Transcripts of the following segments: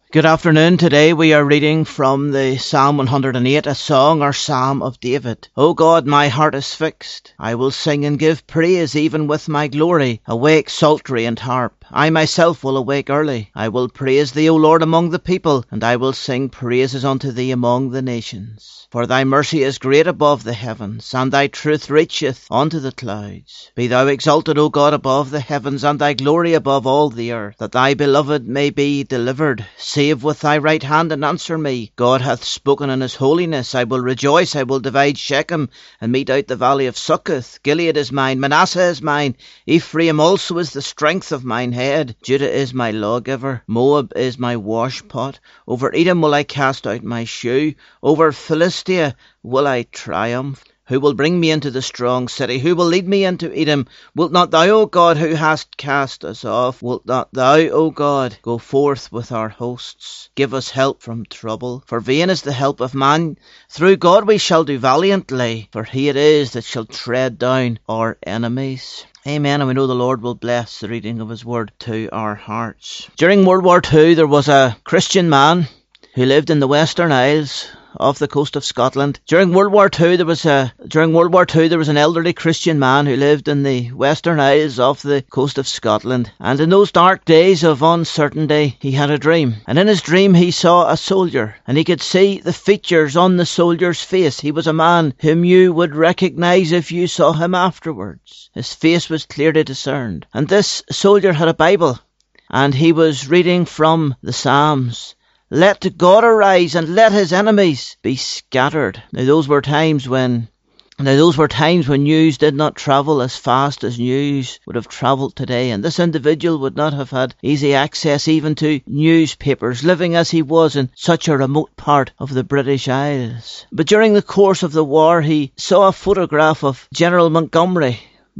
Good afternoon. Today we are reading from the Psalm 108, a song or Psalm of David. O God, my heart is fixed. I will sing and give praise even with my glory. Awake, psaltery and harp. I myself will awake early. I will praise thee, O Lord, among the people, and I will sing praises unto thee among the nations. For thy mercy is great above the heavens, and thy truth reacheth unto the clouds. Be thou exalted, O God, above the heavens, and thy glory above all the earth, that thy beloved may be delivered. Save with thy right hand and answer me. God hath spoken in his holiness. I will rejoice. I will divide Shechem and mete out the valley of Succoth. Gilead is mine. Manasseh is mine. Ephraim also is the strength of mine head. Judah is my lawgiver. Moab is my washpot. Over Edom will I cast out my shoe. Over Philistia will I triumph. Who will bring me into the strong city? Who will lead me into Edom? Wilt not thou, O God, who hast cast us off? Wilt not thou, O God, go forth with our hosts? Give us help from trouble. For vain is the help of man. Through God we shall do valiantly. For he it is that shall tread down our enemies. Amen, and we know the Lord will bless the reading of his word to our hearts. During World War II, there was a Christian man who lived in the Western Isles off the coast of Scotland. During World War II, there was an elderly Christian man who lived in the Western Isles off the coast of Scotland. And in those dark days of uncertainty, he had a dream. And in his dream, he saw a soldier, and he could see the features on the soldier's face. He was a man whom you would recognise if you saw him afterwards. His face was clearly discerned. And this soldier had a Bible, and he was reading from the Psalms. Let God arise and let his enemies be scattered. Now those were times when news did not travel as fast as news would have travelled today, and this individual would not have had easy access even to newspapers, living as he was in such a remote part of the British Isles. But during the course of the war, he saw a photograph of General Montgomery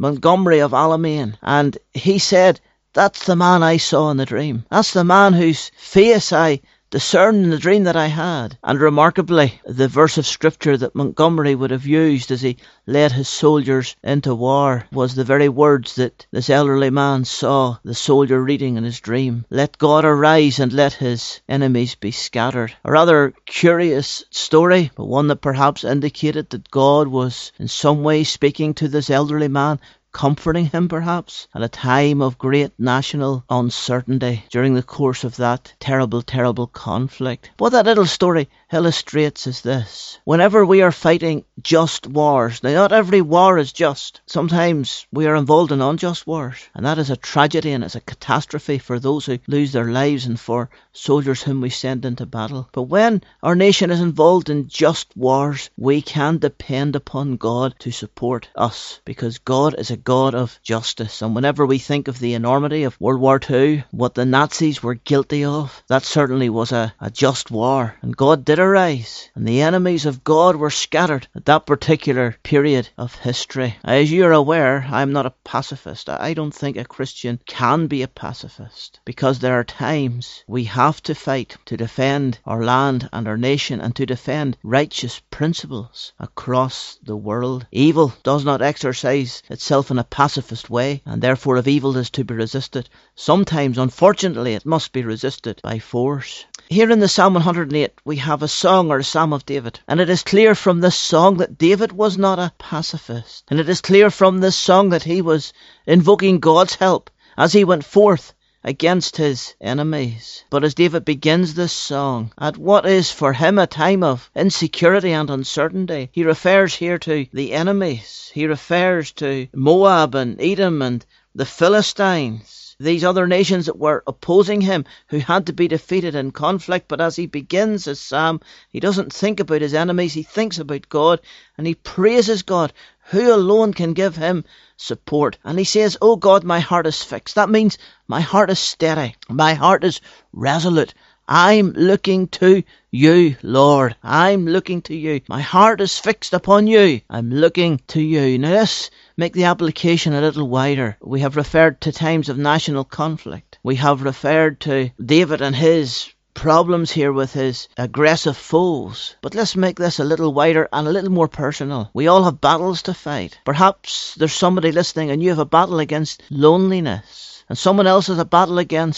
of Alamein, and he said, "That's the man I saw in the dream. That's the man whose face I discerned in the dream that I had." And remarkably, the verse of scripture that Montgomery would have used as he led his soldiers into war was the very words that this elderly man saw the soldier reading in his dream. Let God arise and let his enemies be scattered. A rather curious story, but one that perhaps indicated that God was in some way speaking to this elderly man, comforting him perhaps at a time of great national uncertainty during the course of that terrible conflict. What that little story illustrates is this: whenever we are fighting just wars, now not every war is just. Sometimes we are involved in unjust wars, and that is a tragedy and it's a catastrophe for those who lose their lives and for soldiers whom we send into battle. But when our nation is involved in just wars, we can depend upon God to support us, because God is a God of justice. And whenever we think of the enormity of World War II, what the Nazis were guilty of, that certainly was a just war. And God did arise, and the enemies of God were scattered at that particular period of history. As you're aware, I'm not a pacifist. I don't think a Christian can be a pacifist, because there are times we have to fight to defend our land and our nation and to defend righteous principles across the world. Evil does not exercise itself in a pacifist way, and therefore if evil is to be resisted, sometimes unfortunately it must be resisted by force. Here in the Psalm 108 we have a song or a Psalm of David, and it is clear from this song that David was not a pacifist, and it is clear from this song that he was invoking God's help as he went forth against his enemies. But as David begins this song at what is for him a time of insecurity and uncertainty, he refers here to the enemies. He refers to Moab and Edom and the Philistines, these other nations that were opposing him, who had to be defeated in conflict. But as he begins his psalm, he doesn't think about his enemies, he thinks about God, and he praises God, who alone can give him support. And he says, "Oh God, my heart is fixed." That means my heart is steady, my heart is resolute. I'm looking to you, Lord. I'm looking to you. My heart is fixed upon you. I'm looking to you. Now let's make the application a little wider. We have referred to times of national conflict. We have referred to David and his problems here with his aggressive foes. But let's make this a little wider and a little more personal. We all have battles to fight. Perhaps there's somebody listening and you have a battle against loneliness, and someone else has a battle against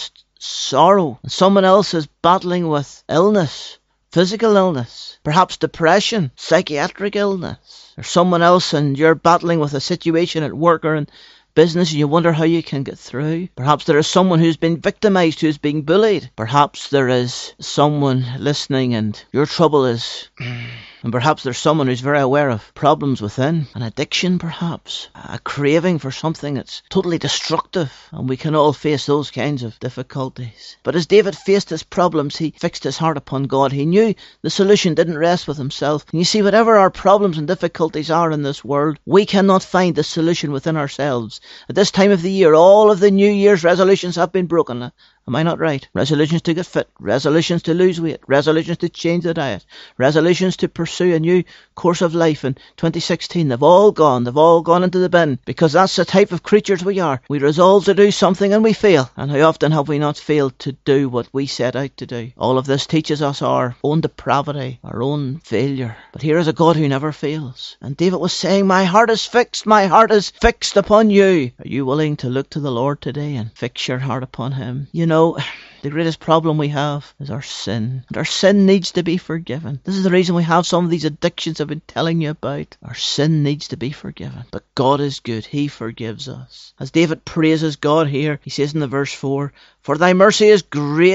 sorrow, and someone else is battling with illness, physical illness, perhaps depression, psychiatric illness, or someone else and you're battling with a situation at work or in business and you wonder how you can get through. Perhaps there is someone who's been victimized, who's being bullied. Perhaps there is someone listening and your trouble is... And perhaps there's someone who's very aware of problems within, an addiction perhaps, a craving for something that's totally destructive, and we can all face those kinds of difficulties. But as David faced his problems, he fixed his heart upon God. He knew the solution didn't rest with himself. And you see, whatever our problems and difficulties are in this world, we cannot find the solution within ourselves. At this time of the year, all of the New Year's resolutions have been broken. Am I not right? Resolutions to get fit, resolutions to lose weight, resolutions to change the diet, resolutions to pursue a new course of life in 2016. They've all gone into the bin, because that's the type of creatures we are. We resolve to do something and we fail. And how often have we not failed to do what we set out to do? All of this teaches us our own depravity, our own failure. But here is a God who never fails. And David was saying, my heart is fixed upon you. Are you willing to look to the Lord today and fix your heart upon him? You know, the greatest problem we have is our sin. And our sin needs to be forgiven. This is the reason we have some of these addictions I've been telling you about. Our sin needs to be forgiven. But God is good. He forgives us. As David praises God here, he says in the verse 4, For thy mercy is great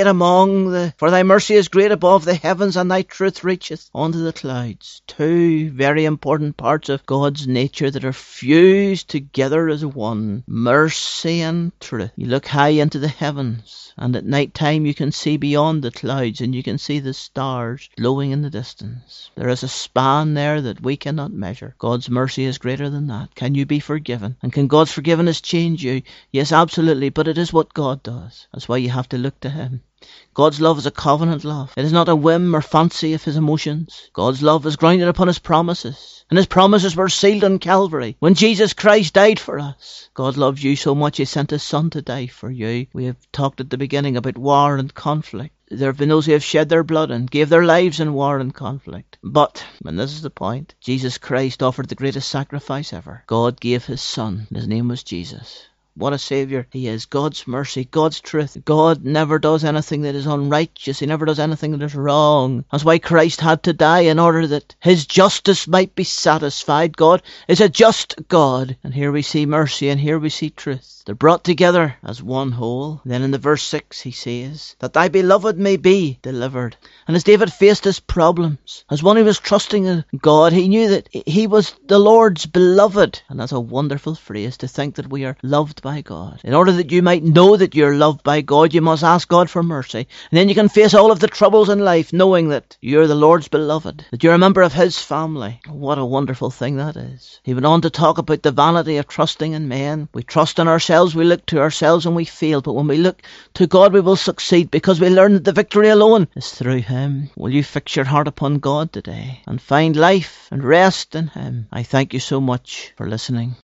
above the heavens, and thy truth reacheth unto the clouds. Two very important parts of God's nature that are fused together as one. Mercy and truth. You look high into the heavens, and at night time you can see beyond the clouds, and you can see the stars glowing in the distance. There is a span there that we cannot measure. God's mercy is greater than that. Can you be forgiven? And can God's forgiveness change you? Yes, absolutely, but it is what God does. That's why you have to look to him. God's love is a covenant love. It is not a whim or fancy of his emotions. God's love is grounded upon his promises. And his promises were sealed on Calvary when Jesus Christ died for us. God loves you so much he sent his son to die for you. We have talked at the beginning about war and conflict. There have been those who have shed their blood and gave their lives in war and conflict. But, and this is the point, Jesus Christ offered the greatest sacrifice ever. God gave his son, and his name was Jesus. What a Saviour he is. God's mercy, God's truth. God never does anything that is unrighteous. He never does anything that is wrong. That's why Christ had to die, in order that his justice might be satisfied. God is a just God. And here we see mercy and here we see truth. They're brought together as one whole. Then in the verse 6 he says, that thy beloved may be delivered. And as David faced his problems, as one who was trusting in God, he knew that he was the Lord's beloved. And that's a wonderful phrase, to think that we are loved by God. In order that you might know that you're loved by God, you must ask God for mercy. And then you can face all of the troubles in life knowing that you're the Lord's beloved, that you're a member of his family. What a wonderful thing that is. He went on to talk about the vanity of trusting in men. We trust in ourselves, we look to ourselves and we fail. But when we look to God, we will succeed, because we learn that the victory alone is through him. Will you fix your heart upon God today and find life and rest in him? I thank you so much for listening.